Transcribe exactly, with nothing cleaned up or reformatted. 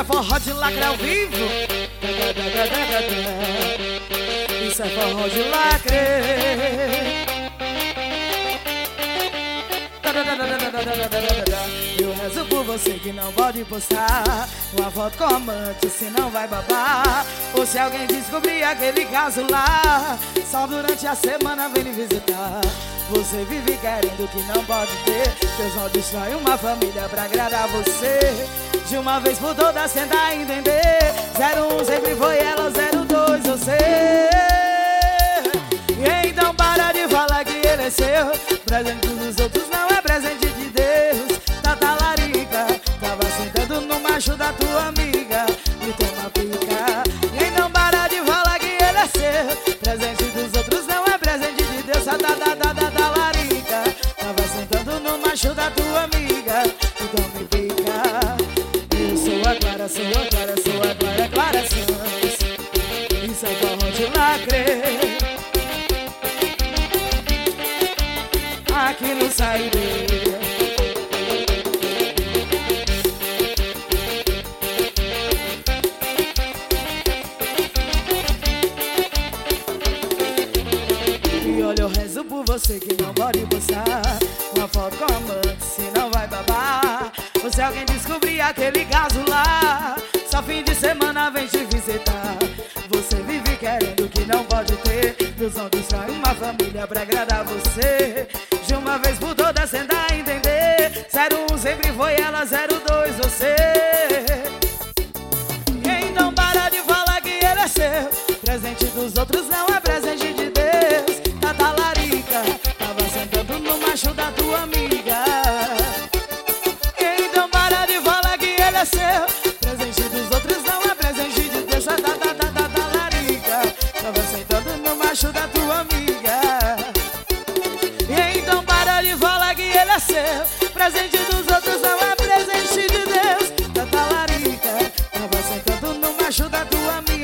é forró de lacre ao vivo. Isso é forró de lacre. Eu rezo por você que não pode postar uma foto com amante, senão vai babar. Ou se alguém descobrir aquele caso lá, só durante a semana vem lhe visitar. Você vive querendo que não pode ter. Deus não destrói uma família pra agradar você. De uma vez por todas tenta entender. Zero um sempre foi ela, zero dois você. E então para de falar que ele é seu. Presente dos outros não é presente de Deus. Tá talarica, tava sentando no macho da tua amiga e toma pica. E então para de falar que ele é seu. Presente dos outros não é presente de Deus. Tá, tá, tá, tá, tá talarica, tava sentando no macho da tua amiga e toma pica. Eu sou a Clara, sou a Clara, sou a Clara, Clara Santos. Isso é forró de lacre. Aqui no saideira. E olha, eu rezo por você que não pode postar uma foto com amante, senão vai babar. Ou se alguém descobrir aquele caso lá, só fim de semana vem te visitar. Você vive querendo que não pode ter. Deus não destrói uma família pra agradar você. De uma vez por todas tenta entender. Zero um sempre foi ela, zero dois você. E então para de falar que ele é seu. Presente dos outros não é presente de Deus. Tá talarica, tava sentando no macho da tua amiga. E então para de falar que ele é seu. Presente dos outros não é presente de Deus. Tá, tá, tá, tá, tá talarica, tava sentando no macho da tua amiga. E então para de falar que ele é seu. Presente dos outros não é presente de Deus. Tá talarica, tava sentando no macho da tua amiga.